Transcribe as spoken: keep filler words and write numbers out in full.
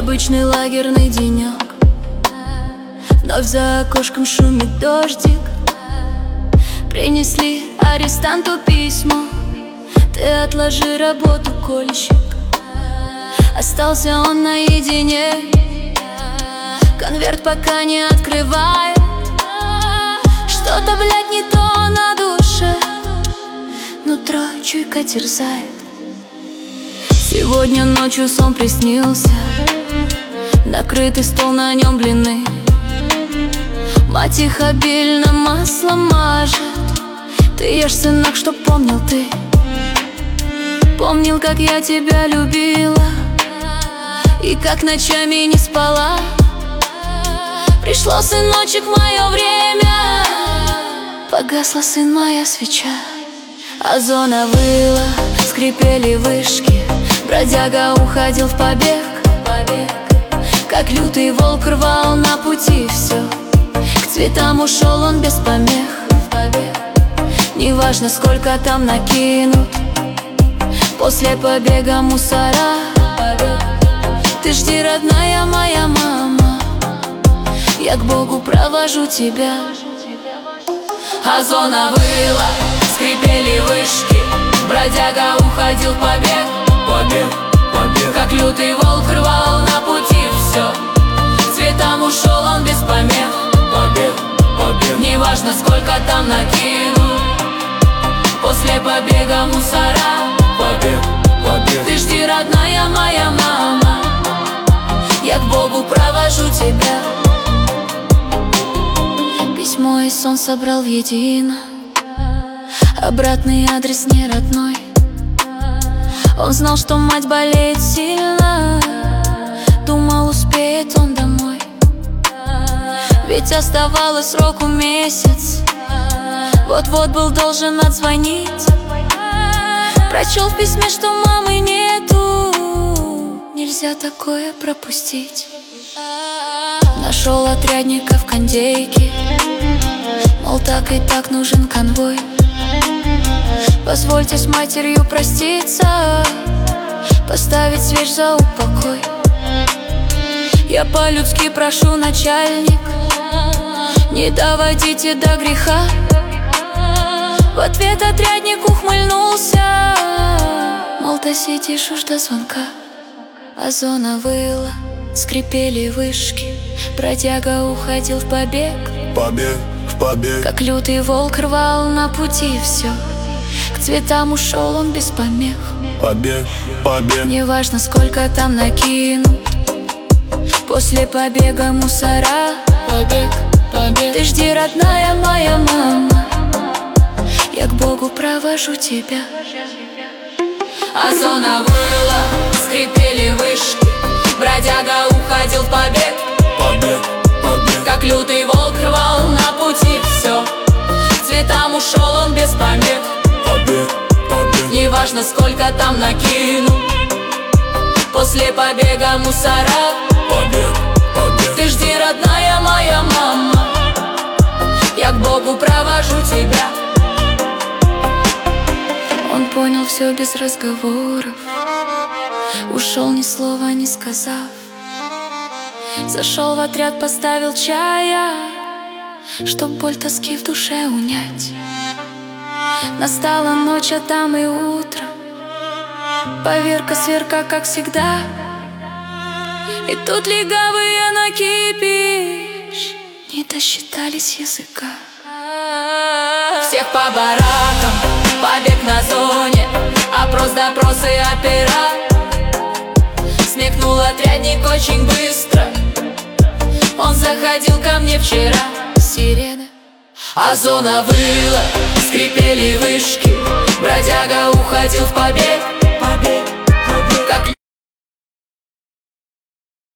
Обычный лагерный денек, вновь за окошком шумит дождик. Принесли арестанту письмо: ты отложи работу, кольщик. Остался он наедине, конверт пока не открывает. Что-то, блядь, не то на душе, нутро чуйка терзает. Сегодня ночью сон приснился, накрытый стол, на нем блины. Мать их обильно маслом мажет. Ты ешь, сынок, чтоб помнил ты. Помнил, как я тебя любила и как ночами не спала. Пришло, сыночек, мое время, погасла, сын, моя свеча. Озона выла, скрипели вышки, бродяга уходил в побег, побег. Как лютый волк рвал на пути все, к цветам ушел он без помех, побег. Неважно, сколько там накинут, после побега мусора, побег. Ты жди, родная моя мама, я к Богу провожу тебя. Озона выла, скрипели вышки, бродяга уходил в побег, побег, побег. Как лютый волк рвал на пути все, к цветам ушел он без помех, побег, побег. Неважно, сколько там накинут, после побега мусора, побег, побег. Ты жди, родная моя мама, я к Богу провожу тебя. Письмо и сон собрал в едино, обратный адрес не родной. Он знал, что мать болеет сильно, думал, успеет он домой. Ведь оставалось сроку месяц, вот-вот был должен отзвонить. Прочел в письме, что мамы нету, нельзя такое пропустить. Нашел отрядника в кондейке, мол, так и так нужен конвой. Позвольте с матерью проститься, поставить свеч за упокой. Я по-людски прошу, начальник, не доводите до греха. В ответ отрядник ухмыльнулся, мол, ты сидишь уж до звонка. Озона выла, скрипели вышки, бродяга уходил в побег, побег, в побег. Как лютый волк рвал на пути все, к цветам ушел он без помех, побег, побег. Неважно, сколько там накинут, после побега мусора, побег, побег. Ты жди, родная моя мама, я к Богу провожу тебя. Озона выла, скрипели вышки, бродяга уходил в побег, побег, побег. Как лютый волк рвал на пути все, к цветам ушел он без помех, побег, побег. Неважно, сколько там накинут, после побега мусора, побег, побег. Ты жди, родная моя мама, я к Богу провожу тебя. Он понял все без разговоров, ушел ни слова не сказав. Зашел в отряд, поставил чая, чтоб боль тоски в душе унять. Настала ночь, а там и утро, поверка сверка, как всегда. И тут легавые накипишь не досчитались языка. Всех по баракам, побег на зоне, опрос, допросы, опера. Смекнул отрядник очень быстро, он заходил ко мне вчера. Сирены, Озона выла, скрипели вышки, бродяга уходил в побег,